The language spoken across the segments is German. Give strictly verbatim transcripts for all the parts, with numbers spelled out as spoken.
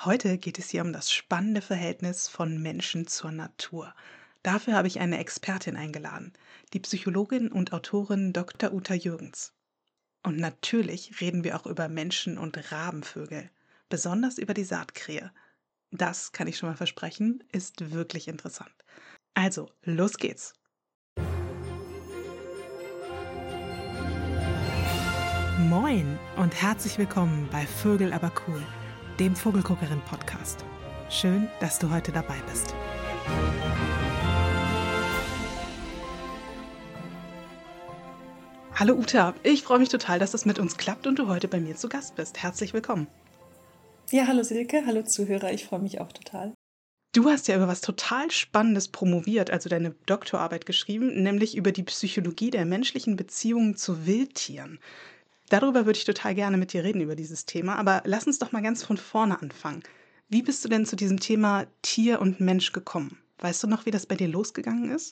Heute geht es hier um das spannende Verhältnis von Menschen zur Natur. Dafür habe ich eine Expertin eingeladen, die Psychologin und Autorin Doktor Uta Jürgens. Und natürlich reden wir auch über Menschen und Rabenvögel, besonders über die Saatkrähe. Das kann ich schon mal versprechen, ist wirklich interessant. Also, los geht's! Moin und herzlich willkommen bei Vögel aber cool, dem Vogelguckerin-Podcast. Schön, dass du heute dabei bist. Hallo Uta, ich freue mich total, dass es mit uns klappt und du heute bei mir zu Gast bist. Herzlich willkommen. Ja, hallo Silke, hallo Zuhörer, ich freue mich auch total. Du hast ja über was total Spannendes promoviert, also deine Doktorarbeit geschrieben, nämlich über die Psychologie der menschlichen Beziehungen zu Wildtieren. Darüber würde ich total gerne mit dir reden, über dieses Thema, aber lass uns doch mal ganz von vorne anfangen. Wie bist du denn zu diesem Thema Tier und Mensch gekommen? Weißt du noch, wie das bei dir losgegangen ist?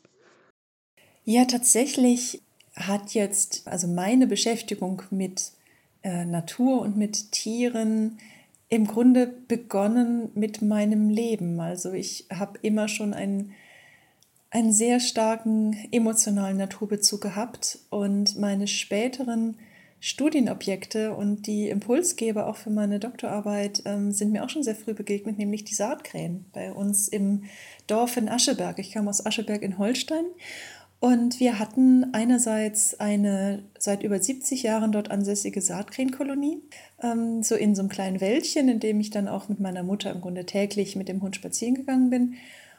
Ja, tatsächlich hat jetzt also meine Beschäftigung mit äh, Natur und mit Tieren im Grunde begonnen mit meinem Leben. Also ich habe immer schon einen, einen sehr starken emotionalen Naturbezug gehabt und meine späteren Studienobjekte und die Impulsgeber auch für meine Doktorarbeit ähm, sind mir auch schon sehr früh begegnet, nämlich die Saatkrähen bei uns im Dorf in Ascheberg. Ich kam aus Ascheberg in Holstein und wir hatten einerseits eine seit über siebzig Jahren dort ansässige Saatkrähenkolonie, ähm, so in so einem kleinen Wäldchen, in dem ich dann auch mit meiner Mutter im Grunde täglich mit dem Hund spazieren gegangen bin.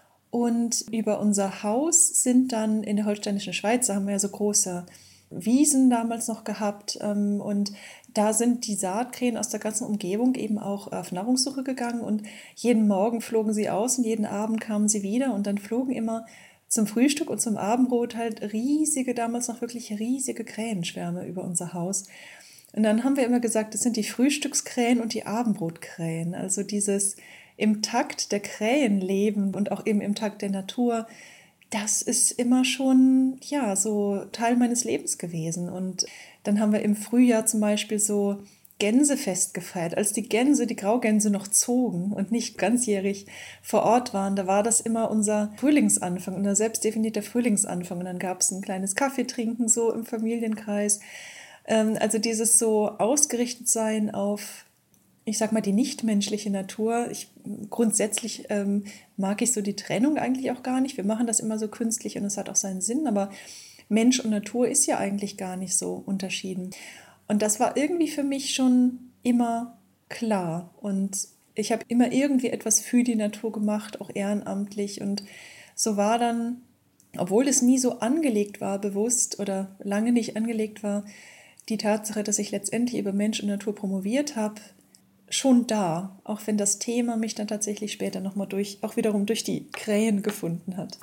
Und über unser Haus sind dann in der holsteinischen Schweiz, da haben wir ja so große Wiesen damals noch gehabt, ähm, und da sind die Saatkrähen aus der ganzen Umgebung eben auch auf Nahrungssuche gegangen und jeden Morgen flogen sie aus und jeden Abend kamen sie wieder und dann flogen immer zum Frühstück und zum Abendbrot halt riesige, damals noch wirklich riesige Krähenschwärme über unser Haus. Und dann haben wir immer gesagt, das sind die Frühstückskrähen und die Abendbrotkrähen, also dieses im Takt der Krähen leben und auch eben im Takt der Natur. Das ist immer schon, ja, so Teil meines Lebens gewesen. Und dann haben wir im Frühjahr zum Beispiel so Gänsefest gefeiert. Als die Gänse, die Graugänse noch zogen und nicht ganzjährig vor Ort waren, da war das immer unser Frühlingsanfang, unser selbstdefinierter Frühlingsanfang. Und dann gab es ein kleines Kaffeetrinken so im Familienkreis. Ähm, also dieses so ausgerichtet sein auf, ich sag mal, die nichtmenschliche Natur. Ich, grundsätzlich ähm, mag ich so die Trennung eigentlich auch gar nicht. Wir machen das immer so künstlich und es hat auch seinen Sinn, aber Mensch und Natur ist ja eigentlich gar nicht so unterschieden. Und das war irgendwie für mich schon immer klar. Und ich habe immer irgendwie etwas für die Natur gemacht, auch ehrenamtlich. Und so war dann, obwohl es nie so angelegt war, bewusst oder lange nicht angelegt war, die Tatsache, dass ich letztendlich über Mensch und Natur promoviert habe, schon da, auch wenn das Thema mich dann tatsächlich später nochmal durch, auch wiederum durch die Krähen gefunden hat.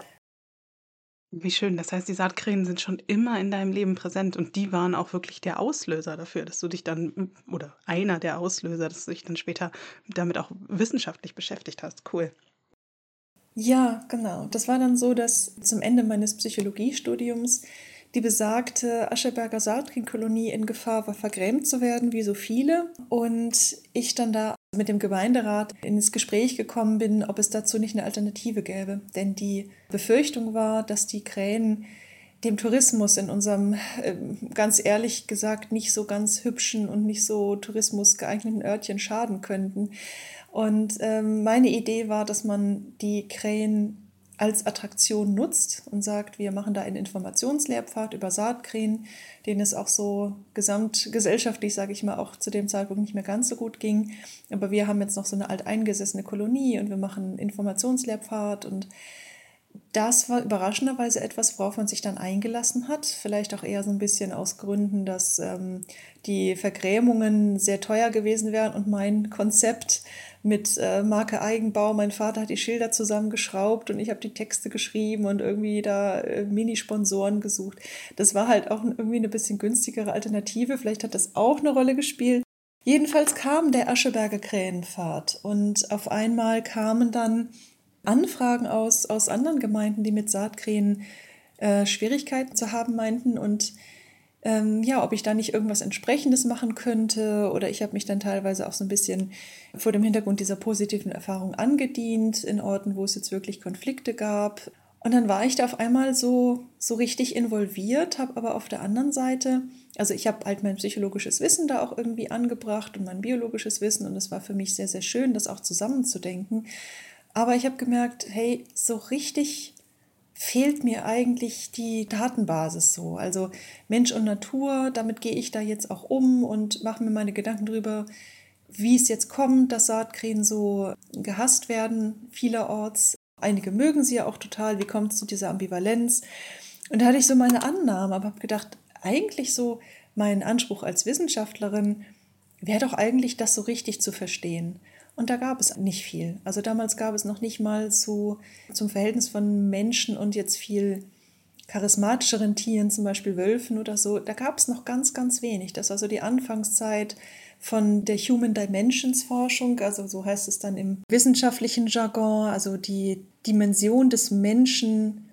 Wie schön, das heißt, die Saatkrähen sind schon immer in deinem Leben präsent und die waren auch wirklich der Auslöser dafür, dass du dich dann, oder einer der Auslöser, dass du dich dann später damit auch wissenschaftlich beschäftigt hast. Cool. Ja, genau. Das war dann so, dass zum Ende meines Psychologiestudiums die besagte Ascheberger Saatkrähenkolonie in Gefahr war, vergrämt zu werden, wie so viele. Und ich dann da mit dem Gemeinderat ins Gespräch gekommen bin, ob es dazu nicht eine Alternative gäbe. Denn die Befürchtung war, dass die Krähen dem Tourismus in unserem, äh, ganz ehrlich gesagt, nicht so ganz hübschen und nicht so tourismusgeeigneten Örtchen schaden könnten. Und ähm, meine Idee war, dass man die Krähen als Attraktion nutzt und sagt, wir machen da einen Informationslehrpfad über Saatkrähen, denen es auch so gesamtgesellschaftlich, sage ich mal, auch zu dem Zeitpunkt nicht mehr ganz so gut ging. Aber wir haben jetzt noch so eine alteingesessene Kolonie und wir machen einen Informationslehrpfad und das war überraschenderweise etwas, worauf man sich dann eingelassen hat. Vielleicht auch eher so ein bisschen aus Gründen, dass ähm, die Vergrämungen sehr teuer gewesen wären und mein Konzept mit äh, Marke Eigenbau, mein Vater hat die Schilder zusammengeschraubt und ich habe die Texte geschrieben und irgendwie da äh, Mini-Sponsoren gesucht. Das war halt auch irgendwie eine bisschen günstigere Alternative. Vielleicht hat das auch eine Rolle gespielt. Jedenfalls kam der Ascheberger Krähenpfad und auf einmal kamen dann Anfragen aus, aus anderen Gemeinden, die mit Saatkrähen äh, Schwierigkeiten zu haben meinten. Und ähm, ja, ob ich da nicht irgendwas Entsprechendes machen könnte. Oder ich habe mich dann teilweise auch so ein bisschen vor dem Hintergrund dieser positiven Erfahrung angedient in Orten, wo es jetzt wirklich Konflikte gab. Und dann war ich da auf einmal so, so richtig involviert, habe aber auf der anderen Seite, also ich habe halt mein psychologisches Wissen da auch irgendwie angebracht und mein biologisches Wissen und es war für mich sehr, sehr schön, das auch zusammenzudenken. Aber ich habe gemerkt, hey, so richtig fehlt mir eigentlich die Datenbasis so. Also Mensch und Natur, damit gehe ich da jetzt auch um und mache mir meine Gedanken drüber, wie es jetzt kommt, dass Saatkrähen so gehasst werden, vielerorts. Einige mögen sie ja auch total. Wie kommt es zu dieser Ambivalenz? Und da hatte ich so meine Annahmen, aber habe gedacht, eigentlich so mein Anspruch als Wissenschaftlerin wäre doch eigentlich, das so richtig zu verstehen. Und da gab es nicht viel. Also damals gab es noch nicht mal zu, zum Verhältnis von Menschen und jetzt viel charismatischeren Tieren, zum Beispiel Wölfen oder so. Da gab es noch ganz, ganz wenig. Das war so die Anfangszeit von der Human Dimensions Forschung, also so heißt es dann im wissenschaftlichen Jargon, also die Dimension des Menschen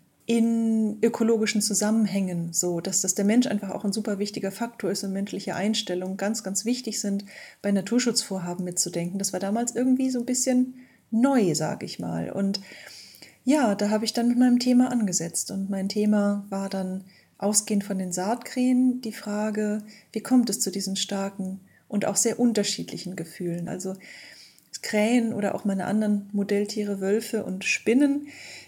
in ökologischen Zusammenhängen, so dass das der Mensch einfach auch ein super wichtiger Faktor ist und menschliche Einstellungen ganz, ganz wichtig sind, bei Naturschutzvorhaben mitzudenken. Das war damals irgendwie so ein bisschen neu, sage ich mal. Und ja, da habe ich dann mit meinem Thema angesetzt und mein Thema war dann ausgehend von den Saatkrähen die Frage, wie kommt es zu diesen starken und auch sehr unterschiedlichen Gefühlen. Also Krähen oder auch meine anderen Modelltiere, Wölfe und Spinnen,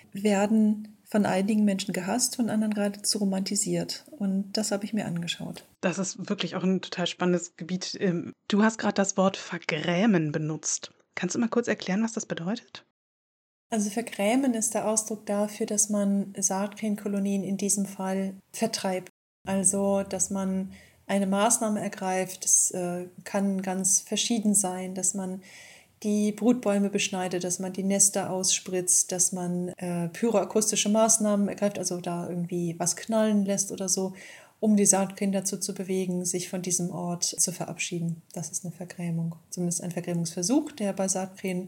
werden von einigen Menschen gehasst, von anderen geradezu romantisiert. Und das habe ich mir angeschaut. Das ist wirklich auch ein total spannendes Gebiet. Du hast gerade das Wort vergrämen benutzt. Kannst du mal kurz erklären, was das bedeutet? Also vergrämen ist der Ausdruck dafür, dass man Saatkrähenkolonien in diesem Fall vertreibt. Also, dass man eine Maßnahme ergreift, das äh, kann ganz verschieden sein, dass man die Brutbäume beschneidet, dass man die Nester ausspritzt, dass man äh, pyroakustische Maßnahmen ergreift, also da irgendwie was knallen lässt oder so, um die Saatkrähen dazu zu bewegen, sich von diesem Ort zu verabschieden. Das ist eine Vergrämung, zumindest ein Vergrämungsversuch, der bei Saatkrähen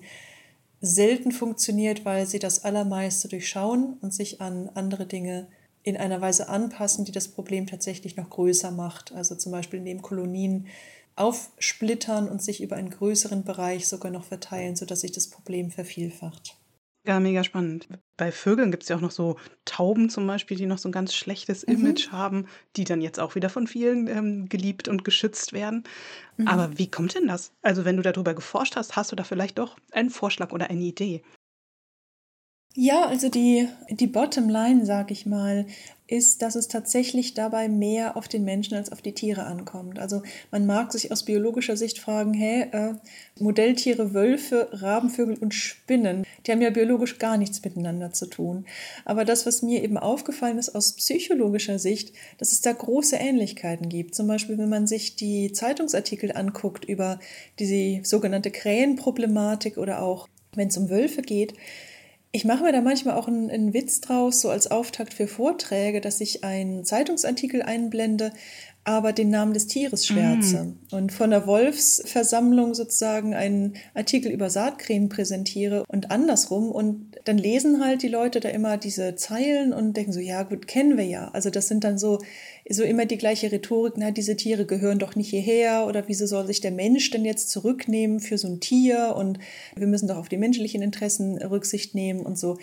selten funktioniert, weil sie das Allermeiste durchschauen und sich an andere Dinge in einer Weise anpassen, die das Problem tatsächlich noch größer macht. Also zum Beispiel indem Kolonien aufsplittern und sich über einen größeren Bereich sogar noch verteilen, sodass sich das Problem vervielfacht. Ja, mega spannend. Bei Vögeln gibt es ja auch noch so Tauben zum Beispiel, die noch so ein ganz schlechtes Mhm. Image haben, die dann jetzt auch wieder von vielen ähm, geliebt und geschützt werden. Mhm. Aber wie kommt denn das? Also wenn du darüber geforscht hast, hast du da vielleicht doch einen Vorschlag oder eine Idee? Ja, also die, die Bottomline, sag ich mal, ist, dass es tatsächlich dabei mehr auf den Menschen als auf die Tiere ankommt. Also man mag sich aus biologischer Sicht fragen, hey, äh, Modelltiere, Wölfe, Rabenvögel und Spinnen, die haben ja biologisch gar nichts miteinander zu tun. Aber das, was mir eben aufgefallen ist aus psychologischer Sicht, dass es da große Ähnlichkeiten gibt. Zum Beispiel, wenn man sich die Zeitungsartikel anguckt über die sogenannte Krähenproblematik oder auch, wenn es um Wölfe geht. Ich mache mir da manchmal auch einen, einen Witz draus, so als Auftakt für Vorträge, dass ich einen Zeitungsartikel einblende, aber den Namen des Tieres schwärze mm. und von der Wolfsversammlung sozusagen einen Artikel über Saatkrähen präsentiere und andersrum. Und dann lesen halt die Leute da immer diese Zeilen und denken so, ja gut, kennen wir ja. Also das sind dann so, so immer die gleiche Rhetorik, na, diese Tiere gehören doch nicht hierher oder wieso soll sich der Mensch denn jetzt zurücknehmen für so ein Tier und wir müssen doch auf die menschlichen Interessen Rücksicht nehmen und so.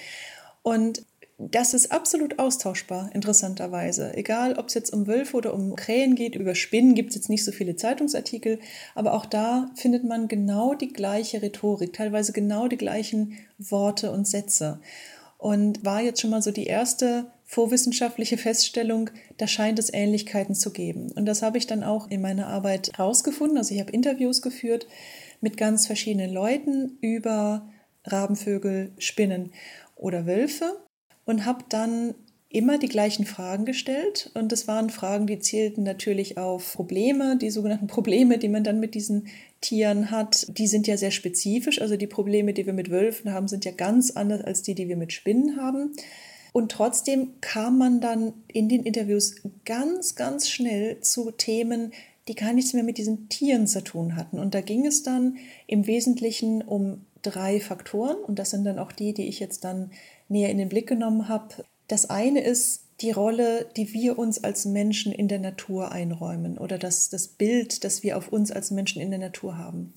Und das ist absolut austauschbar, interessanterweise. Egal, ob es jetzt um Wölfe oder um Krähen geht, über Spinnen gibt es jetzt nicht so viele Zeitungsartikel, aber auch da findet man genau die gleiche Rhetorik, teilweise genau die gleichen Worte und Sätze. Und war jetzt schon mal so die erste vorwissenschaftliche Feststellung, da scheint es Ähnlichkeiten zu geben. Und das habe ich dann auch in meiner Arbeit herausgefunden. Also ich habe Interviews geführt mit ganz verschiedenen Leuten über Rabenvögel, Spinnen oder Wölfe. Und habe dann immer die gleichen Fragen gestellt. Und das waren Fragen, die zielten natürlich auf Probleme, die sogenannten Probleme, die man dann mit diesen Tieren hat. Die sind ja sehr spezifisch. Also die Probleme, die wir mit Wölfen haben, sind ja ganz anders als die, die wir mit Spinnen haben. Und trotzdem kam man dann in den Interviews ganz, ganz schnell zu Themen, die gar nichts mehr mit diesen Tieren zu tun hatten. Und da ging es dann im Wesentlichen um drei Faktoren. Und das sind dann auch die, die ich jetzt dann näher in den Blick genommen habe. Das eine ist die Rolle, die wir uns als Menschen in der Natur einräumen oder das, das Bild, das wir auf uns als Menschen in der Natur haben.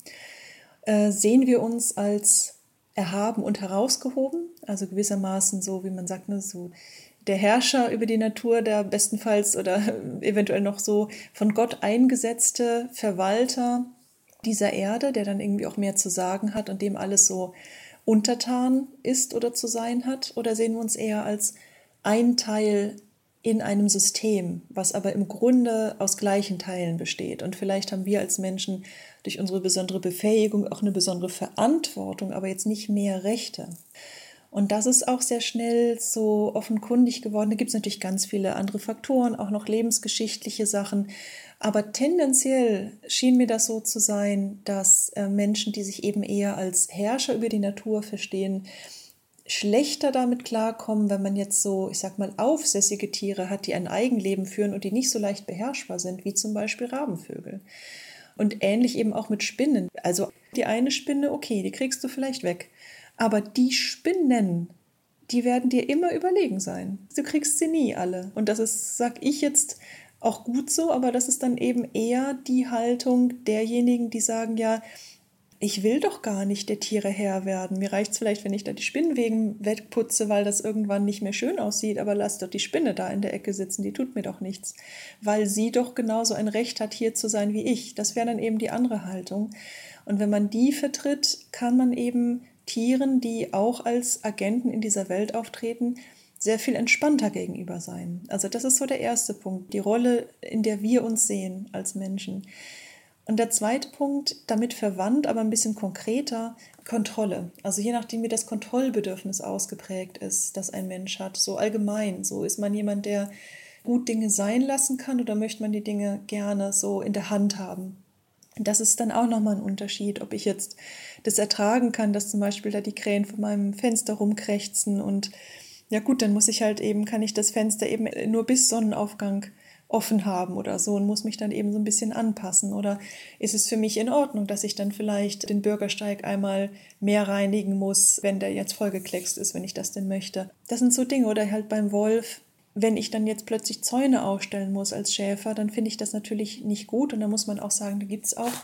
Äh, sehen wir uns als erhaben und herausgehoben, also gewissermaßen so, wie man sagt, ne, so der Herrscher über die Natur, der bestenfalls oder eventuell noch so von Gott eingesetzte Verwalter dieser Erde, der dann irgendwie auch mehr zu sagen hat und dem alles so untertan ist oder zu sein hat? Oder sehen wir uns eher als ein Teil in einem System, was aber im Grunde aus gleichen Teilen besteht? Und vielleicht haben wir als Menschen durch unsere besondere Befähigung auch eine besondere Verantwortung, aber jetzt nicht mehr Rechte. Und das ist auch sehr schnell so offenkundig geworden. Da gibt es natürlich ganz viele andere Faktoren, auch noch lebensgeschichtliche Sachen. Aber tendenziell schien mir das so zu sein, dass äh, Menschen, die sich eben eher als Herrscher über die Natur verstehen, schlechter damit klarkommen, wenn man jetzt so, ich sag mal, aufsässige Tiere hat, die ein Eigenleben führen und die nicht so leicht beherrschbar sind, wie zum Beispiel Rabenvögel. Und ähnlich eben auch mit Spinnen. Also die eine Spinne, okay, die kriegst du vielleicht weg. Aber die Spinnen, die werden dir immer überlegen sein. Du kriegst sie nie alle. Und das ist, sag ich jetzt, auch gut so, aber das ist dann eben eher die Haltung derjenigen, die sagen, ja, ich will doch gar nicht der Tiere Herr werden. Mir reicht es vielleicht, wenn ich da die Spinnenweben wegputze, weil das irgendwann nicht mehr schön aussieht, aber lass doch die Spinne da in der Ecke sitzen, die tut mir doch nichts. Weil sie doch genauso ein Recht hat, hier zu sein wie ich. Das wäre dann eben die andere Haltung. Und wenn man die vertritt, kann man eben Tieren, die auch als Agenten in dieser Welt auftreten, sehr viel entspannter gegenüber sein. Also das ist so der erste Punkt, die Rolle, in der wir uns sehen als Menschen. Und der zweite Punkt, damit verwandt, aber ein bisschen konkreter, Kontrolle. Also je nachdem, wie das Kontrollbedürfnis ausgeprägt ist, das ein Mensch hat, so allgemein. So ist man jemand, der gut Dinge sein lassen kann oder möchte man die Dinge gerne so in der Hand haben. Das ist dann auch nochmal ein Unterschied, ob ich jetzt das ertragen kann, dass zum Beispiel da die Krähen vor meinem Fenster rumkrächzen und ja gut, dann muss ich halt eben, kann ich das Fenster eben nur bis Sonnenaufgang offen haben oder so und muss mich dann eben so ein bisschen anpassen. Oder ist es für mich in Ordnung, dass ich dann vielleicht den Bürgersteig einmal mehr reinigen muss, wenn der jetzt vollgekleckst ist, wenn ich das denn möchte. Das sind so Dinge. Oder halt beim Wolf, wenn ich dann jetzt plötzlich Zäune aufstellen muss als Schäfer, dann finde ich das natürlich nicht gut. Und da muss man auch sagen, da gibt es auch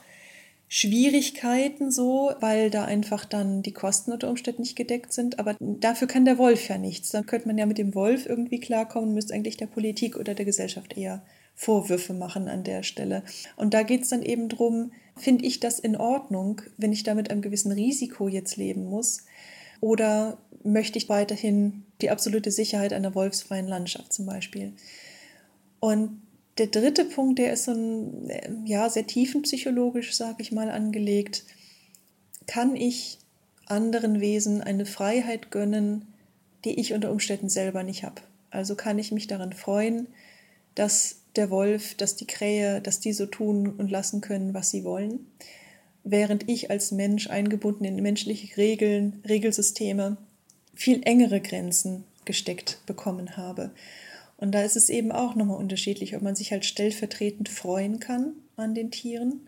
Schwierigkeiten so, weil da einfach dann die Kosten unter Umständen nicht gedeckt sind. Aber dafür kann der Wolf ja nichts. Dann könnte man ja mit dem Wolf irgendwie klarkommen, müsste eigentlich der Politik oder der Gesellschaft eher Vorwürfe machen an der Stelle. Und da geht es dann eben drum, finde ich das in Ordnung, wenn ich da mit einem gewissen Risiko jetzt leben muss? Oder möchte ich weiterhin die absolute Sicherheit einer wolfsfreien Landschaft zum Beispiel? Und der dritte Punkt, der ist so ein, ja, sehr tiefenpsychologisch, sage ich mal, angelegt. Kann ich anderen Wesen eine Freiheit gönnen, die ich unter Umständen selber nicht habe? Also kann ich mich daran freuen, dass der Wolf, dass die Krähe, dass die so tun und lassen können, was sie wollen, während ich als Mensch eingebunden in menschliche Regeln, Regelsysteme, viel engere Grenzen gesteckt bekommen habe. Und da ist es eben auch nochmal unterschiedlich, ob man sich halt stellvertretend freuen kann an den Tieren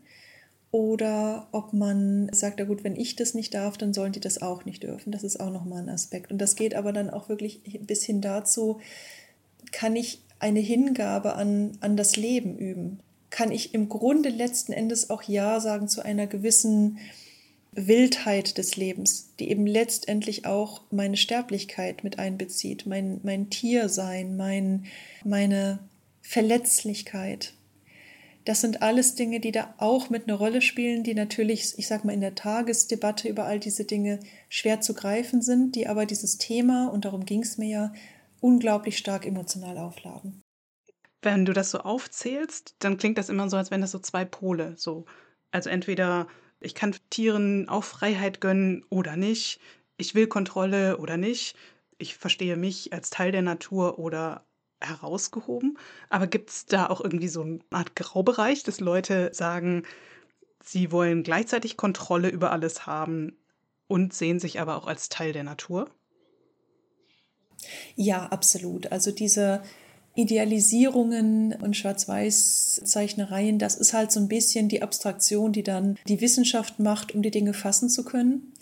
oder ob man sagt, ja gut, wenn ich das nicht darf, dann sollen die das auch nicht dürfen. Das ist auch nochmal ein Aspekt. Und das geht aber dann auch wirklich bis hin dazu, kann ich eine Hingabe an, an das Leben üben? Kann ich im Grunde letzten Endes auch Ja sagen zu einer gewissen Wildheit des Lebens, die eben letztendlich auch meine Sterblichkeit mit einbezieht, mein, mein Tiersein, mein, meine Verletzlichkeit. Das sind alles Dinge, die da auch mit einer Rolle spielen, die natürlich, ich sag mal, in der Tagesdebatte über all diese Dinge schwer zu greifen sind, die aber dieses Thema, und darum ging es mir ja, unglaublich stark emotional aufladen. Wenn du das so aufzählst, dann klingt das immer so, als wären das so zwei Pole. So. Also entweder ich kann Tieren auch Freiheit gönnen oder nicht. Ich will Kontrolle oder nicht. Ich verstehe mich als Teil der Natur oder herausgehoben. Aber gibt es da auch irgendwie so eine Art Graubereich, dass Leute sagen, sie wollen gleichzeitig Kontrolle über alles haben und sehen sich aber auch als Teil der Natur? Ja, absolut. Also diese Idealisierungen und Schwarz-Weiß-Zeichnereien, das ist halt so ein bisschen die Abstraktion, die dann die Wissenschaft macht, um die Dinge fassen zu können.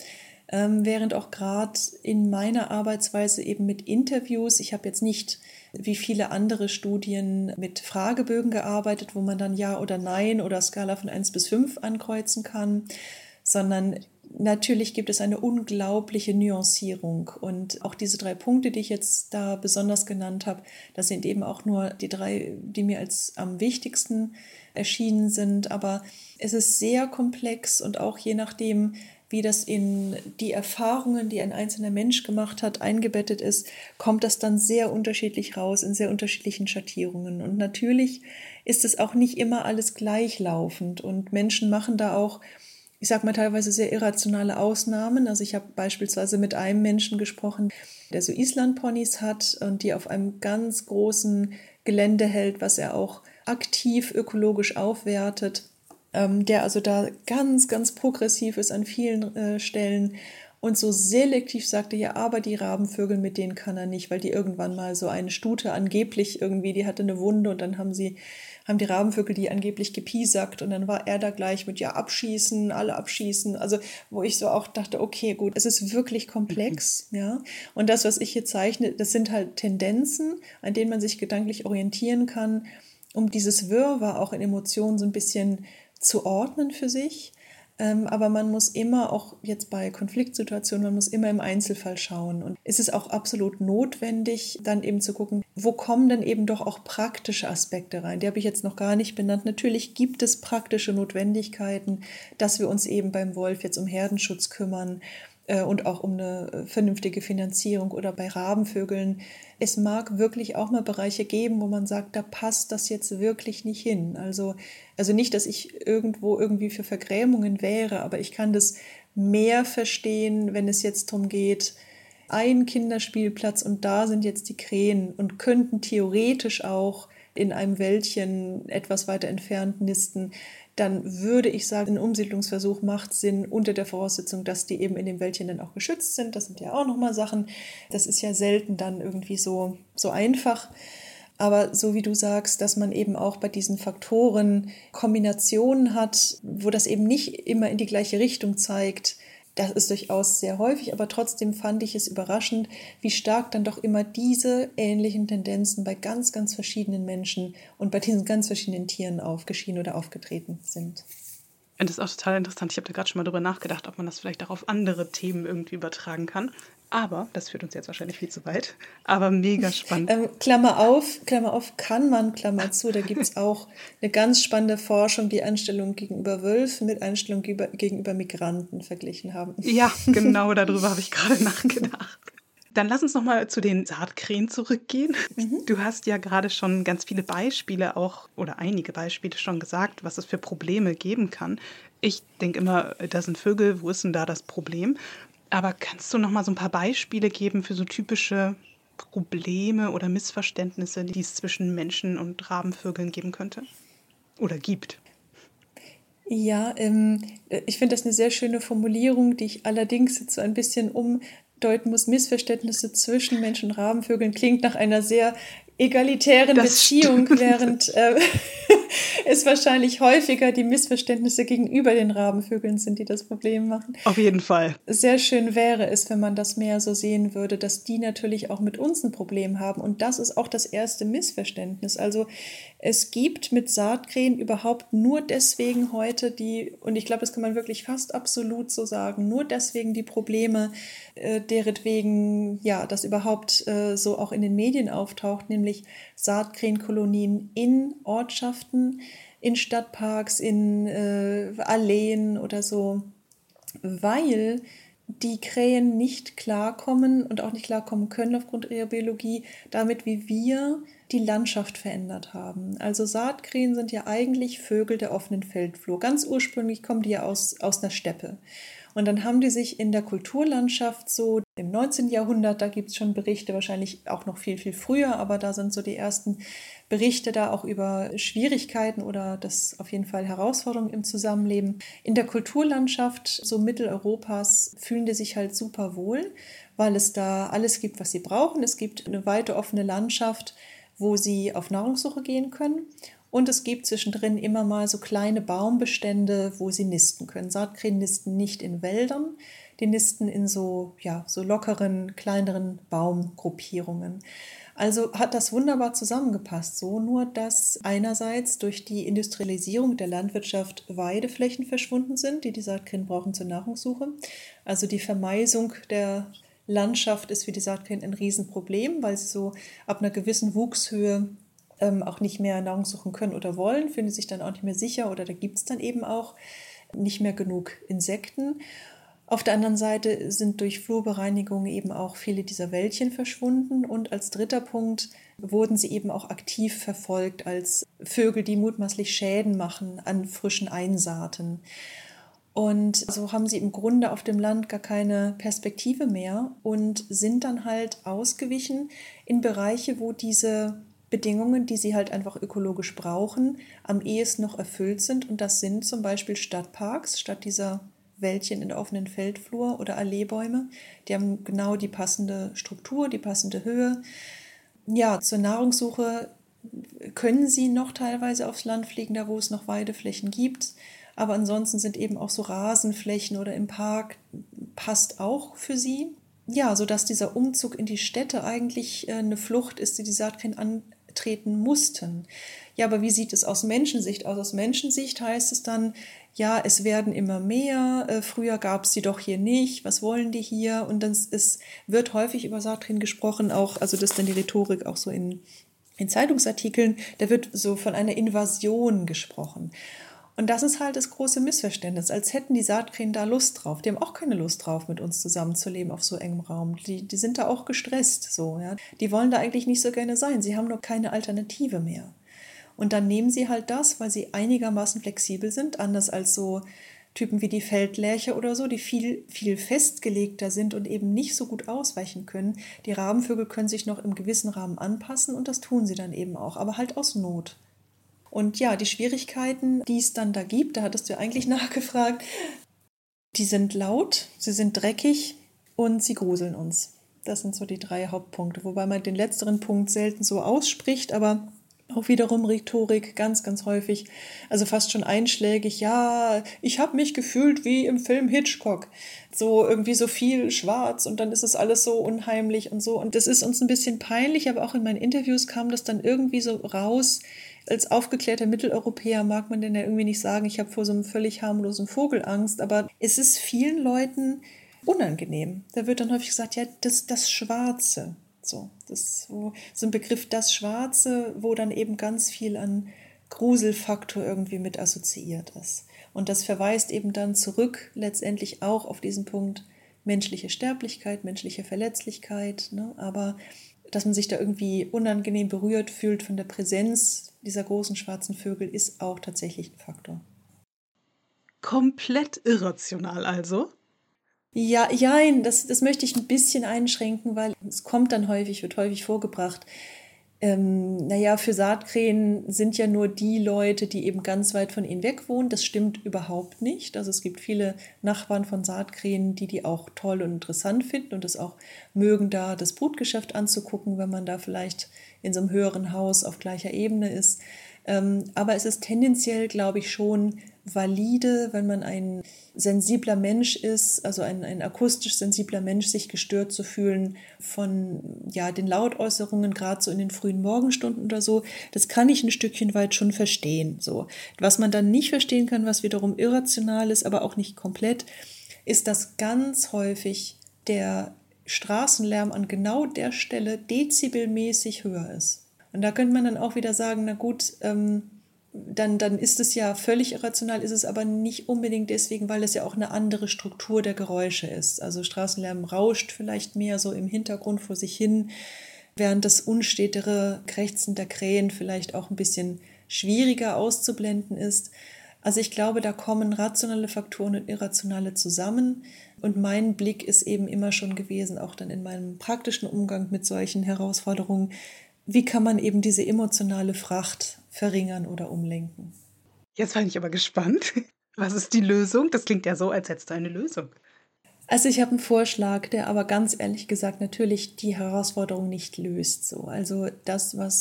ähm, während auch gerade in meiner Arbeitsweise eben mit Interviews, ich habe jetzt nicht wie viele andere Studien mit Fragebögen gearbeitet, wo man dann Ja oder Nein oder Skala von eins bis fünf ankreuzen kann, sondern natürlich gibt es eine unglaubliche Nuancierung. Und auch diese drei Punkte, die ich jetzt da besonders genannt habe, das sind eben auch nur die drei, die mir als am wichtigsten erschienen sind. Aber es ist sehr komplex und auch je nachdem, wie das in die Erfahrungen, die ein einzelner Mensch gemacht hat, eingebettet ist, kommt das dann sehr unterschiedlich raus, in sehr unterschiedlichen Schattierungen. Und natürlich ist es auch nicht immer alles gleichlaufend und Menschen machen da auch, ich sage mal, teilweise sehr irrationale Ausnahmen. Also ich habe beispielsweise mit einem Menschen gesprochen, der so Islandponys hat und die auf einem ganz großen Gelände hält, was er auch aktiv ökologisch aufwertet, ähm, der also da ganz, ganz progressiv ist an vielen äh, Stellen und so selektiv sagte, ja, aber die Rabenvögel, mit denen kann er nicht, weil die irgendwann mal so eine Stute angeblich irgendwie, die hatte eine Wunde und dann haben sie haben die Rabenvögel die angeblich gepiesackt und dann war er da gleich mit, ja, abschießen, alle abschießen. Also wo ich so auch dachte, okay, gut, es ist wirklich komplex, mhm. ja. Und das, was ich hier zeichne, das sind halt Tendenzen, an denen man sich gedanklich orientieren kann, um dieses Wirrwarr auch in Emotionen so ein bisschen zu ordnen für sich. Ähm, aber man muss immer, auch jetzt bei Konfliktsituationen, man muss immer im Einzelfall schauen. Und es ist auch absolut notwendig, dann eben zu gucken, wo kommen denn eben doch auch praktische Aspekte rein. Die habe ich jetzt noch gar nicht benannt. Natürlich gibt es praktische Notwendigkeiten, dass wir uns eben beim Wolf jetzt um Herdenschutz kümmern äh, und auch um eine vernünftige Finanzierung oder bei Rabenvögeln. Es mag wirklich auch mal Bereiche geben, wo man sagt, da passt das jetzt wirklich nicht hin. Also, also nicht, dass ich irgendwo irgendwie für Vergrämungen wäre, aber ich kann das mehr verstehen, wenn es jetzt darum geht, ein Kinderspielplatz und da sind jetzt die Krähen und könnten theoretisch auch in einem Wäldchen etwas weiter entfernt nisten, dann würde ich sagen, ein Umsiedlungsversuch macht Sinn unter der Voraussetzung, dass die eben in dem Wäldchen dann auch geschützt sind. Das sind ja auch nochmal Sachen. Das ist ja selten dann irgendwie so, so einfach. Aber so wie du sagst, dass man eben auch bei diesen Faktoren Kombinationen hat, wo das eben nicht immer in die gleiche Richtung zeigt, das ist durchaus sehr häufig, aber trotzdem fand ich es überraschend, wie stark dann doch immer diese ähnlichen Tendenzen bei ganz, ganz verschiedenen Menschen und bei diesen ganz verschiedenen Tieren aufgeschieden oder aufgetreten sind. Und das ist auch total interessant. Ich habe da gerade schon mal drüber nachgedacht, ob man das vielleicht auch auf andere Themen irgendwie übertragen kann. Aber das führt uns jetzt wahrscheinlich viel zu weit. Aber mega spannend. ähm, Klammer auf, Klammer auf, kann man, Klammer zu. Da gibt es auch eine ganz spannende Forschung, die Einstellung gegenüber Wölfen mit Einstellung gegenüber, gegenüber Migranten verglichen haben. Ja, genau darüber habe ich gerade nachgedacht. Dann lass uns nochmal zu den Saatkrähen zurückgehen. Mhm. Du hast ja gerade schon ganz viele Beispiele auch oder einige Beispiele schon gesagt, was es für Probleme geben kann. Ich denke immer, das sind Vögel, wo ist denn da das Problem? Aber kannst du nochmal so ein paar Beispiele geben für so typische Probleme oder Missverständnisse, die es zwischen Menschen und Rabenvögeln geben könnte? Oder gibt? Ja, ähm, ich finde das eine sehr schöne Formulierung, die ich allerdings jetzt so ein bisschen umdeuten muss. Missverständnisse zwischen Menschen und Rabenvögeln klingt nach einer sehr egalitären das Beziehung, stimmt. während äh, es wahrscheinlich häufiger die Missverständnisse gegenüber den Rabenvögeln sind, die das Problem machen. Auf jeden Fall. Sehr schön wäre es, wenn man das mehr so sehen würde, dass die natürlich auch mit uns ein Problem haben. Und das ist auch das erste Missverständnis. Also es gibt mit Saatkrähen überhaupt nur deswegen heute die, und ich glaube, das kann man wirklich fast absolut so sagen, nur deswegen die Probleme, äh, deretwegen, ja, das überhaupt äh, so auch in den Medien auftaucht, nämlich Saatkrähenkolonien in Ortschaften, in Stadtparks, in äh, Alleen oder so, weil die Krähen nicht klarkommen und auch nicht klarkommen können aufgrund ihrer Biologie damit, wie wir die Landschaft verändert haben. Also Saatkrähen sind ja eigentlich Vögel der offenen Feldflur. Ganz ursprünglich kommen die ja aus, aus einer Steppe. Und dann haben die sich in der Kulturlandschaft so im neunzehnten Jahrhundert, da gibt es schon Berichte, wahrscheinlich auch noch viel, viel früher, aber da sind so die ersten Berichte da auch über Schwierigkeiten oder das auf jeden Fall Herausforderungen im Zusammenleben. In der Kulturlandschaft so Mitteleuropas fühlen die sich halt super wohl, weil es da alles gibt, was sie brauchen. Es gibt eine weite offene Landschaft, wo sie auf Nahrungssuche gehen können. Und es gibt zwischendrin immer mal so kleine Baumbestände, wo sie nisten können. Saatkrähen nisten nicht in Wäldern, die nisten in so, ja, so lockeren, kleineren Baumgruppierungen. Also hat das wunderbar zusammengepasst, so nur, dass einerseits durch die Industrialisierung der Landwirtschaft Weideflächen verschwunden sind, die die Saatkrähen brauchen zur Nahrungssuche. Also die Vermeisung der Landschaft ist für die Saatkrähen ein Riesenproblem, weil sie so ab einer gewissen Wuchshöhe ähm, auch nicht mehr Nahrung suchen können oder wollen, fühlen sich dann auch nicht mehr sicher oder da gibt es dann eben auch nicht mehr genug Insekten. Auf der anderen Seite sind durch Flurbereinigung eben auch viele dieser Wäldchen verschwunden und als dritter Punkt wurden sie eben auch aktiv verfolgt als Vögel, die mutmaßlich Schäden machen an frischen Einsaaten. Und so haben sie im Grunde auf dem Land gar keine Perspektive mehr und sind dann halt ausgewichen in Bereiche, wo diese Bedingungen, die sie halt einfach ökologisch brauchen, am ehesten noch erfüllt sind. Und das sind zum Beispiel Stadtparks, statt dieser Wäldchen in der offenen Feldflur oder Alleebäume. Die haben genau die passende Struktur, die passende Höhe. Ja, zur Nahrungssuche können sie noch teilweise aufs Land fliegen, da wo es noch Weideflächen gibt. Aber ansonsten sind eben auch so Rasenflächen oder im Park passt auch für sie. Ja, sodass dieser Umzug in die Städte eigentlich eine Flucht ist, die die Saatkrähen antreten mussten. Ja, aber wie sieht es aus Menschensicht aus? Aus Menschensicht heißt es dann, ja, es werden immer mehr, äh, früher gab es die doch hier nicht, was wollen die hier? Und dann ist, wird häufig über Saatkrähen gesprochen, auch, also das ist dann die Rhetorik auch so in, in Zeitungsartikeln, da wird so von einer Invasion gesprochen. Und das ist halt das große Missverständnis, als hätten die Saatkrähen da Lust drauf. Die haben auch keine Lust drauf, mit uns zusammenzuleben auf so engem Raum. Die, die sind da auch gestresst, so, ja. Die wollen da eigentlich nicht so gerne sein. Sie haben nur keine Alternative mehr. Und dann nehmen sie halt das, weil sie einigermaßen flexibel sind, anders als so Typen wie die Feldlerche oder so, die viel, viel festgelegter sind und eben nicht so gut ausweichen können. Die Rabenvögel können sich noch im gewissen Rahmen anpassen und das tun sie dann eben auch, aber halt aus Not. Und ja, die Schwierigkeiten, die es dann da gibt, da hattest du ja eigentlich nachgefragt, die sind laut, sie sind dreckig und sie gruseln uns. Das sind so die drei Hauptpunkte, wobei man den letzteren Punkt selten so ausspricht, aber auch wiederum Rhetorik, ganz, ganz häufig, also fast schon einschlägig, ja, ich habe mich gefühlt wie im Film Hitchcock, so irgendwie so viel schwarz und dann ist es alles so unheimlich und so und das ist uns ein bisschen peinlich, aber auch in meinen Interviews kam das dann irgendwie so raus, als aufgeklärter Mitteleuropäer mag man denn ja irgendwie nicht sagen, ich habe vor so einem völlig harmlosen Vogel Angst, aber es ist vielen Leuten unangenehm. Da wird dann häufig gesagt, ja, das das Schwarze. So, das so, so ein Begriff, das Schwarze, wo dann eben ganz viel an Gruselfaktor irgendwie mit assoziiert ist. Und das verweist eben dann zurück letztendlich auch auf diesen Punkt menschliche Sterblichkeit, menschliche Verletzlichkeit, ne? Aber dass man sich da irgendwie unangenehm berührt fühlt von der Präsenz dieser großen schwarzen Vögel, ist auch tatsächlich ein Faktor. Komplett irrational also? Ja, jein, das, das möchte ich ein bisschen einschränken, weil es kommt dann häufig, wird häufig vorgebracht, ähm, naja, für Saatkrähen sind ja nur die Leute, die eben ganz weit von ihnen weg wohnen. Das stimmt überhaupt nicht. Also es gibt viele Nachbarn von Saatkrähen, die die auch toll und interessant finden und es auch mögen, da das Brutgeschäft anzugucken, wenn man da vielleicht in so einem höheren Haus auf gleicher Ebene ist. Ähm, aber es ist tendenziell, glaube ich, schon valide, wenn man ein sensibler Mensch ist, also ein, ein akustisch sensibler Mensch, sich gestört zu fühlen von ja, den Lautäußerungen, gerade so in den frühen Morgenstunden oder so. Das kann ich ein Stückchen weit schon verstehen. So. Was man dann nicht verstehen kann, was wiederum irrational ist, aber auch nicht komplett, ist, dass ganz häufig der Straßenlärm an genau der Stelle dezibelmäßig höher ist. Und da könnte man dann auch wieder sagen, na gut, ähm, dann, dann ist es ja völlig irrational, ist es aber nicht unbedingt deswegen, weil es ja auch eine andere Struktur der Geräusche ist. Also Straßenlärm rauscht vielleicht mehr so im Hintergrund vor sich hin, während das unstetere Krächzen der Krähen vielleicht auch ein bisschen schwieriger auszublenden ist. Also ich glaube, da kommen rationale Faktoren und irrationale zusammen. Und mein Blick ist eben immer schon gewesen, auch dann in meinem praktischen Umgang mit solchen Herausforderungen, wie kann man eben diese emotionale Fracht verringern oder umlenken? Jetzt bin ich aber gespannt. Was ist die Lösung? Das klingt ja so, als hättest du eine Lösung. Also ich habe einen Vorschlag, der aber ganz ehrlich gesagt natürlich die Herausforderung nicht löst. So. Also das, was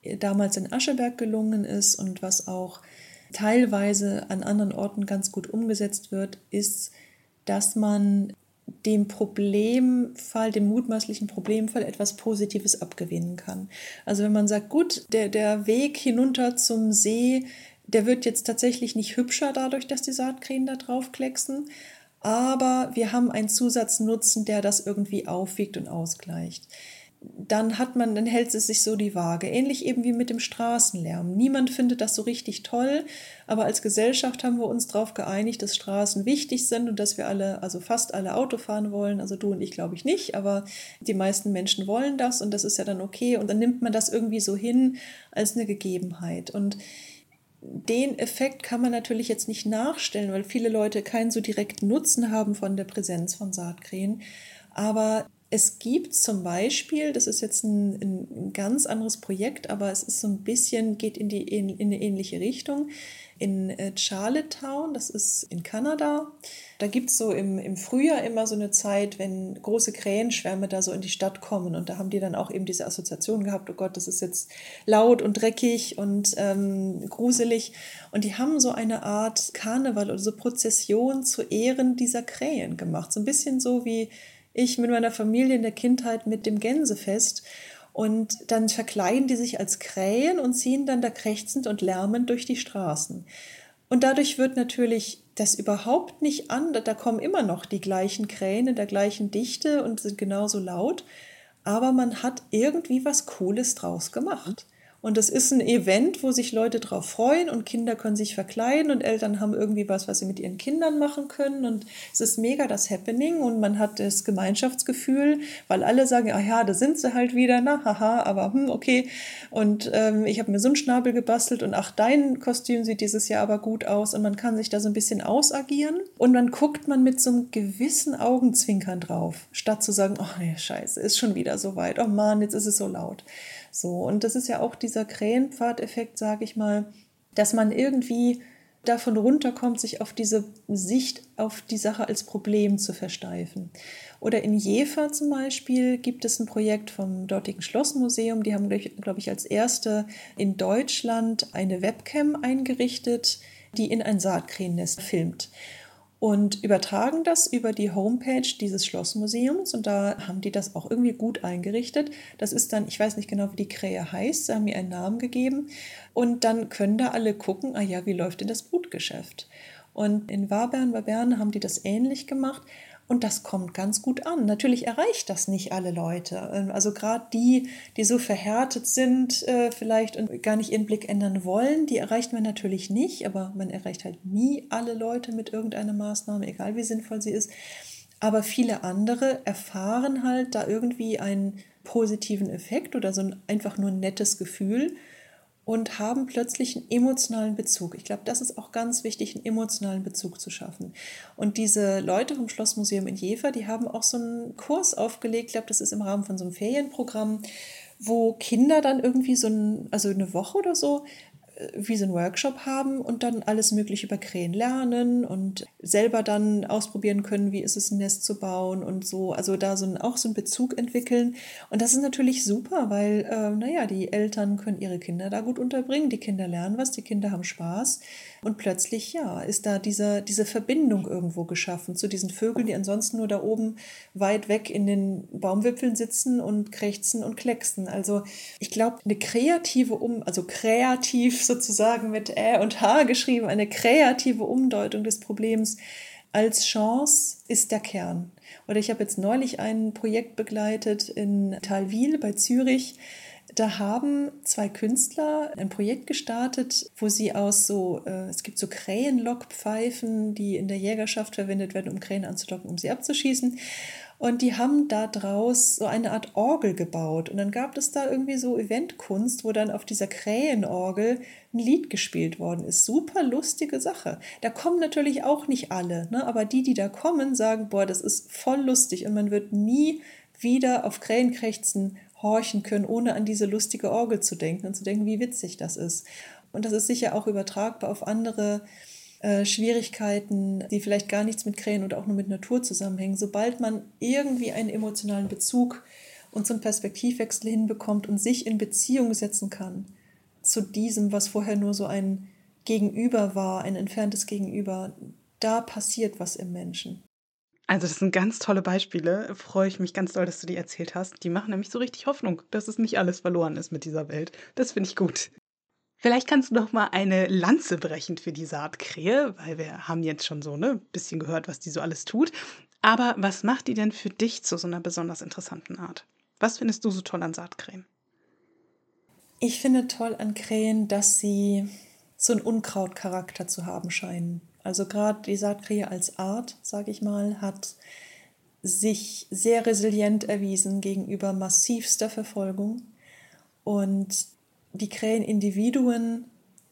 damals in Ascheberg gelungen ist und was auch teilweise an anderen Orten ganz gut umgesetzt wird, ist, dass man dem Problemfall, dem mutmaßlichen Problemfall etwas Positives abgewinnen kann. Also wenn man sagt, gut, der, der Weg hinunter zum See, der wird jetzt tatsächlich nicht hübscher dadurch, dass die Saatkrähen da drauf klecksen, aber wir haben einen Zusatznutzen, der das irgendwie aufwiegt und ausgleicht. Dann hat man, dann hält es sich so die Waage. Ähnlich eben wie mit dem Straßenlärm. Niemand findet das so richtig toll, aber als Gesellschaft haben wir uns darauf geeinigt, dass Straßen wichtig sind und dass wir alle, also fast alle Auto fahren wollen. Also du und ich glaube ich nicht, aber die meisten Menschen wollen das und das ist ja dann okay. Und dann nimmt man das irgendwie so hin als eine Gegebenheit. Und den Effekt kann man natürlich jetzt nicht nachstellen, weil viele Leute keinen so direkten Nutzen haben von der Präsenz von Saatkrähen. Aber es gibt zum Beispiel, das ist jetzt ein, ein ganz anderes Projekt, aber es ist so ein bisschen, geht in, die, in, in eine ähnliche Richtung. In Charlottetown, das ist in Kanada, da gibt es so im, im Frühjahr immer so eine Zeit, wenn große Krähenschwärme da so in die Stadt kommen und da haben die dann auch eben diese Assoziation gehabt, oh Gott, das ist jetzt laut und dreckig und ähm, gruselig und die haben so eine Art Karneval oder so Prozession zu Ehren dieser Krähen gemacht, so ein bisschen so wie ich mit meiner Familie in der Kindheit mit dem Gänsefest. Und dann verkleiden die sich als Krähen und ziehen dann da krächzend und lärmend durch die Straßen. Und dadurch wird natürlich das überhaupt nicht an, da kommen immer noch die gleichen Krähen in der gleichen Dichte und sind genauso laut, aber man hat irgendwie was Cooles draus gemacht. Und das ist ein Event, wo sich Leute drauf freuen und Kinder können sich verkleiden und Eltern haben irgendwie was, was sie mit ihren Kindern machen können und es ist mega das Happening und man hat das Gemeinschaftsgefühl, weil alle sagen, ah ja, da sind sie halt wieder, na haha, aber hm, okay und ähm, ich habe mir so einen Schnabel gebastelt und ach, dein Kostüm sieht dieses Jahr aber gut aus und man kann sich da so ein bisschen ausagieren und dann guckt man mit so einem gewissen Augenzwinkern drauf, statt zu sagen, oh nee, scheiße, ist schon wieder so weit, oh Mann, jetzt ist es so laut. So, und das ist ja auch dieser Krähenpfad-Effekt, sage ich mal, dass man irgendwie davon runterkommt, sich auf diese Sicht auf die Sache als Problem zu versteifen. Oder in Jever zum Beispiel gibt es ein Projekt vom dortigen Schlossmuseum, die haben, glaube ich, als erste in Deutschland eine Webcam eingerichtet, die in ein Saatkrähennest filmt. Und übertragen das über die Homepage dieses Schlossmuseums und da haben die das auch irgendwie gut eingerichtet. Das ist dann, ich weiß nicht genau, wie die Krähe heißt, sie haben mir einen Namen gegeben und dann können da alle gucken, ah ja, wie läuft denn das Brutgeschäft? Und in Wabern, bei Bern haben die das ähnlich gemacht und das kommt ganz gut an. Natürlich erreicht das nicht alle Leute. Also gerade die, die so verhärtet sind äh, vielleicht und gar nicht ihren Blick ändern wollen, die erreicht man natürlich nicht, aber man erreicht halt nie alle Leute mit irgendeiner Maßnahme, egal wie sinnvoll sie ist. Aber viele andere erfahren halt da irgendwie einen positiven Effekt oder so ein einfach nur ein nettes Gefühl und haben plötzlich einen emotionalen Bezug. Ich glaube, das ist auch ganz wichtig, einen emotionalen Bezug zu schaffen. Und diese Leute vom Schlossmuseum in Jever, die haben auch so einen Kurs aufgelegt, ich glaube, das ist im Rahmen von so einem Ferienprogramm, wo Kinder dann irgendwie so ein, also eine Woche oder so, wie so einen Workshop haben und dann alles Mögliche über Krähen lernen und selber dann ausprobieren können, wie ist es, ein Nest zu bauen und so. Also da so ein, auch so einen Bezug entwickeln. Und das ist natürlich super, weil, äh, naja, die Eltern können ihre Kinder da gut unterbringen, die Kinder lernen was, die Kinder haben Spaß. Und plötzlich, ja, ist da diese, diese Verbindung irgendwo geschaffen zu diesen Vögeln, die ansonsten nur da oben weit weg in den Baumwipfeln sitzen und krächzen und klecksen. Also ich glaube, eine kreative Um, also kreativ sozusagen mit Ä und H geschrieben, eine kreative Umdeutung des Problems als Chance ist der Kern. Oder ich habe jetzt neulich ein Projekt begleitet in Thalwil bei Zürich. Da haben zwei Künstler ein Projekt gestartet, wo sie aus so, äh, es gibt so Krähenlockpfeifen, die in der Jägerschaft verwendet werden, um Krähen anzulocken, um sie abzuschießen. Und die haben da draus so eine Art Orgel gebaut. Und dann gab es da irgendwie so Eventkunst, wo dann auf dieser Krähenorgel ein Lied gespielt worden ist. Super lustige Sache. Da kommen natürlich auch nicht alle, ne? Aber die, die da kommen, sagen, boah, das ist voll lustig. Und man wird nie wieder auf Krähenkrächzen horchen können, ohne an diese lustige Orgel zu denken und zu denken, wie witzig das ist. Und das ist sicher auch übertragbar auf andere äh, Schwierigkeiten, die vielleicht gar nichts mit Krähen oder auch nur mit Natur zusammenhängen. Sobald man irgendwie einen emotionalen Bezug und so einen Perspektivwechsel hinbekommt und sich in Beziehung setzen kann zu diesem, was vorher nur so ein Gegenüber war, ein entferntes Gegenüber, da passiert was im Menschen. Also das sind ganz tolle Beispiele. Freue ich mich ganz doll, dass du die erzählt hast. Die machen nämlich so richtig Hoffnung, dass es nicht alles verloren ist mit dieser Welt. Das finde ich gut. Vielleicht kannst du noch mal eine Lanze brechen für die Saatkrähe, weil wir haben jetzt schon so ne bisschen gehört, was die so alles tut. Aber was macht die denn für dich zu so einer besonders interessanten Art? Was findest du so toll an Saatkrähen? Ich finde toll an Krähen, dass sie so einen Unkrautcharakter zu haben scheinen. Also gerade die Saatkrähe als Art, sage ich mal, hat sich sehr resilient erwiesen gegenüber massivster Verfolgung. Und die Krähenindividuen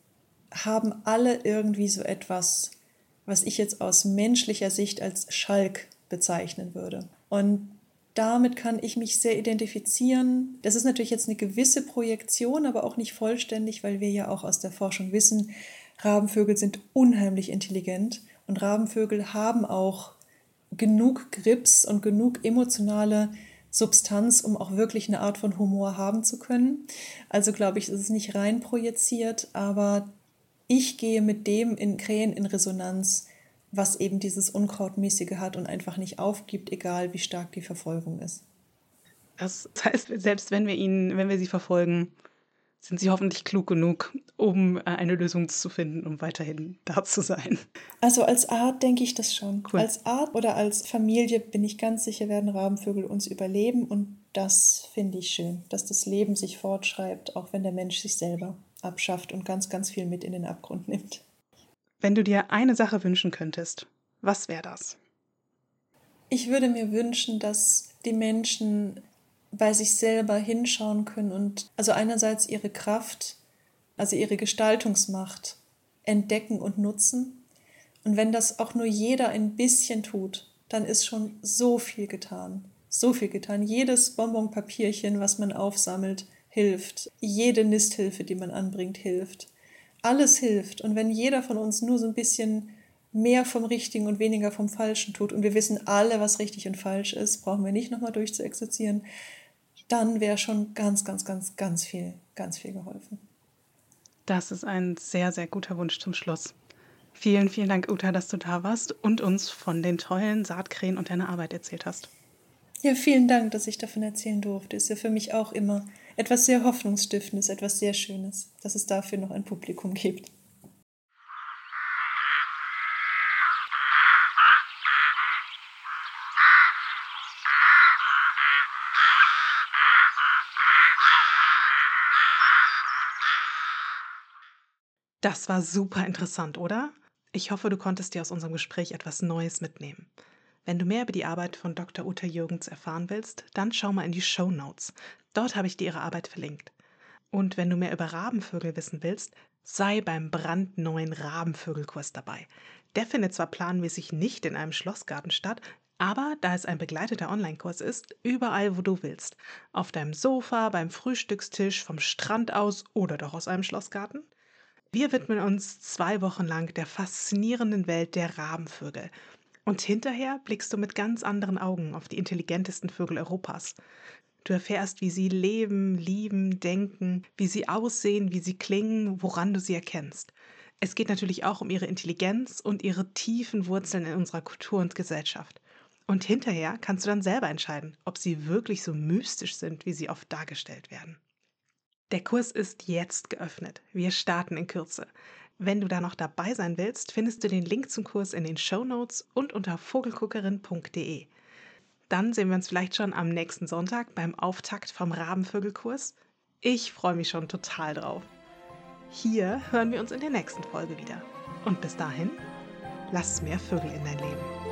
haben alle irgendwie so etwas, was ich jetzt aus menschlicher Sicht als Schalk bezeichnen würde. Und damit kann ich mich sehr identifizieren. Das ist natürlich jetzt eine gewisse Projektion, aber auch nicht vollständig, weil wir ja auch aus der Forschung wissen, Rabenvögel sind unheimlich intelligent und Rabenvögel haben auch genug Grips und genug emotionale Substanz, um auch wirklich eine Art von Humor haben zu können. Also glaube ich, ist es nicht rein projiziert, aber ich gehe mit dem in Krähen in Resonanz, was eben dieses Unkrautmäßige hat und einfach nicht aufgibt, egal wie stark die Verfolgung ist. Das heißt, selbst wenn wir ihn wenn wir sie verfolgen, sind sie hoffentlich klug genug, um, äh, eine Lösung zu finden, um weiterhin da zu sein. Also als Art denke ich das schon. Cool. Als Art oder als Familie bin ich ganz sicher, werden Rabenvögel uns überleben und das finde ich schön, dass das Leben sich fortschreibt, auch wenn der Mensch sich selber abschafft und ganz, ganz viel mit in den Abgrund nimmt. Wenn du dir eine Sache wünschen könntest, was wäre das? Ich würde mir wünschen, dass die Menschen bei sich selber hinschauen können und also einerseits ihre Kraft, also ihre Gestaltungsmacht entdecken und nutzen. Und wenn das auch nur jeder ein bisschen tut, dann ist schon so viel getan. So viel getan. Jedes Bonbonpapierchen, was man aufsammelt, hilft. Jede Nisthilfe, die man anbringt, hilft. Alles hilft. Und wenn jeder von uns nur so ein bisschen mehr vom Richtigen und weniger vom Falschen tut, und wir wissen alle, was richtig und falsch ist, brauchen wir nicht nochmal durchzuexerzieren, dann wäre schon ganz, ganz, ganz, ganz viel, ganz viel geholfen. Das ist ein sehr, sehr guter Wunsch zum Schluss. Vielen, vielen Dank, Uta, dass du da warst und uns von den tollen Saatkrähen und deiner Arbeit erzählt hast. Ja, vielen Dank, dass ich davon erzählen durfte. Ist ja für mich auch immer etwas sehr Hoffnungsstiftendes, etwas sehr Schönes, dass es dafür noch ein Publikum gibt. Das war super interessant, oder? Ich hoffe, du konntest dir aus unserem Gespräch etwas Neues mitnehmen. Wenn du mehr über die Arbeit von Doktor Uta Jürgens erfahren willst, dann schau mal in die Shownotes. Dort habe ich dir ihre Arbeit verlinkt. Und wenn du mehr über Rabenvögel wissen willst, sei beim brandneuen Rabenvögelkurs dabei. Der findet zwar planmäßig nicht in einem Schlossgarten statt, aber da es ein begleiteter Online-Kurs ist, überall, wo du willst. Auf deinem Sofa, beim Frühstückstisch, vom Strand aus oder doch aus einem Schlossgarten. Wir widmen uns zwei Wochen lang der faszinierenden Welt der Rabenvögel. Und hinterher blickst du mit ganz anderen Augen auf die intelligentesten Vögel Europas. Du erfährst, wie sie leben, lieben, denken, wie sie aussehen, wie sie klingen, woran du sie erkennst. Es geht natürlich auch um ihre Intelligenz und ihre tiefen Wurzeln in unserer Kultur und Gesellschaft. Und hinterher kannst du dann selber entscheiden, ob sie wirklich so mystisch sind, wie sie oft dargestellt werden. Der Kurs ist jetzt geöffnet. Wir starten in Kürze. Wenn du da noch dabei sein willst, findest du den Link zum Kurs in den Shownotes und unter vogelguckerin punkt de. Dann sehen wir uns vielleicht schon am nächsten Sonntag beim Auftakt vom Rabenvögelkurs. Ich freue mich schon total drauf. Hier hören wir uns in der nächsten Folge wieder. Und bis dahin, lass mehr Vögel in dein Leben.